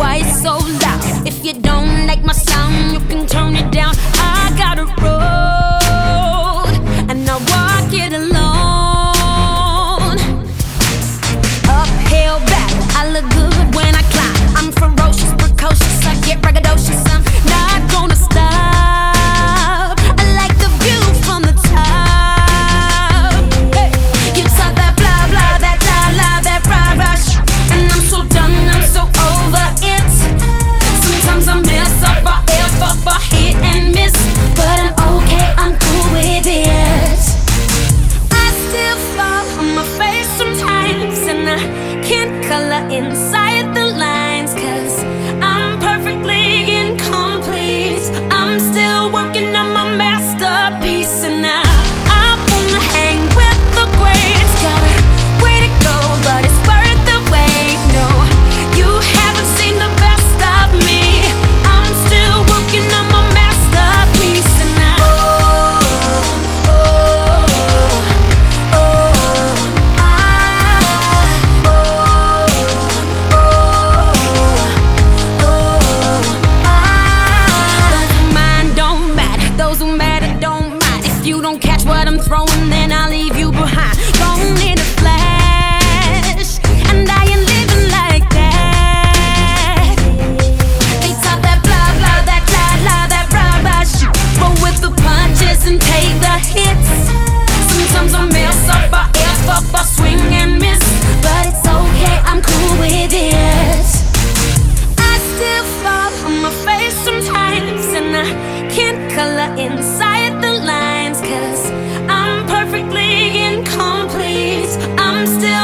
why it's so loud. If you don't like my sound, you can turn it down. I got a road, and I walk it alone. Uphill battle, I look good when I climb. I'm ferocious, precocious, I get braggadocious. I'm not gonna stop. I like the view from the top. Hey, you talk that blah blah, that la la, that rah rush, and I'm so done, I'm so over it. Sometimes I mess up, I F up, I hit and miss, but I'm okay, I'm cool with it. I still fall on my face sometimes, and I can't color inside the lines, 'cause I'm perfectly incomplete. I'm still working on my masterpiece, and I wanna hang with the greats. Got a way to go, but it's worth the wait. No, you haven't seen the best of me. I'm still working on my masterpiece, and catch what I'm throwing, then I'll leave you behind. Don't need a flash, and I ain't living like that. They talk that blah blah, that la la, that rah rah shit, roll with the punches and take the hits. Sometimes I mess up, I F up, I swing and miss, but it's okay, I'm cool with it. I still fall on my face sometimes, and I can't color inside the lines, 'cause I'm perfectly incomplete. I'm still